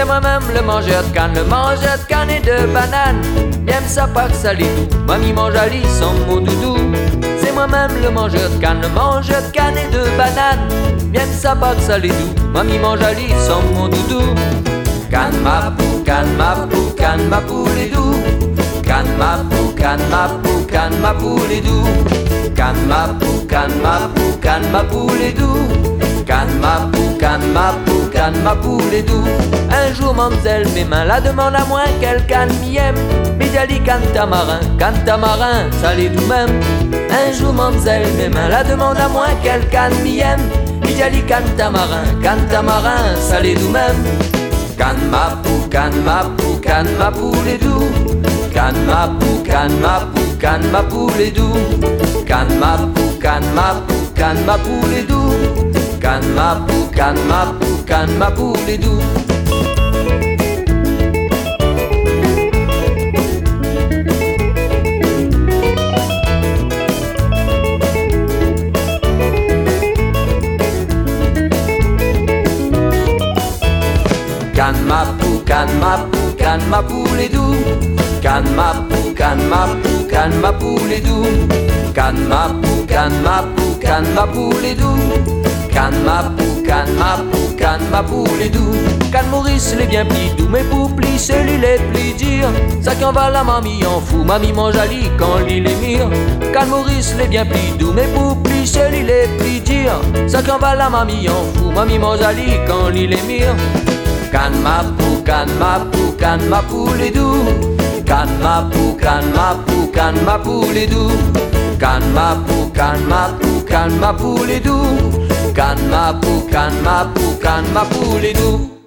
C'est moi-même le mangeur de canne et de banane. Miam ça pas que ça les doux, mamie mange à lit sans mon doudou. C'est moi-même le mangeur de canne et de banane. Miam ça pas que ça les doux, mamie mange à lit sans mon doudou. Canne ma pou, canne ma pou, canne ma pou les doux. Canne ma pou, canne ma pou, canne ma pou les doux. Canne ma pou, canne ma pou, canne ma pou les doux. Canne ma pou, canne ma pou, canne ma pou les doux. Un jour mademoiselle mes mains la demande à moi quelle canne m'y aime. Mais j'ai dit canne tamarin, ça l'est tout même. Un jour mademoiselle mes mains la demande à moi quelle canne m'y aime. Mais j'ai dit canne tamarin, ça l'est tout même. Canne ma pou, canne ma pou, canne ma pou les doux. Canne ma pou, canne ma pou, canne ma pou les doux. Canne ma pou, canne ma pou, canne ma pou les doux. Canne ma pou, canne ma pou, canne ma pou les doux. Canne ma pou, canne ma pou, canne ma pou les doux. Canne ma pou, canne ma pou, canne ma pou les doux. Canne ma pou, canne ma pou, canne ma pou les doux. Canne ma pou, canne ma pou, canne ma pou les doux. Canne Maurice les bien plis doux, mais pour plis celui les plus durs. Ça qui en va la mamie en fou, mamie mange à lit quand lit les murs. Canne Maurice les bien plis doux, mais pour plis celui les plus durs. Ça qui en va la mamie en fou, mamie mange à lit quand lit les murs. Canne ma pou, canne ma pou, canne ma pou les doux. Canne ma pou, canne ma pou, canne ma pou les doux. Canne ma pou, canne ma pou, canne ma pou les doux. Canne ma pou, canne ma pou, canne ma pou les doux.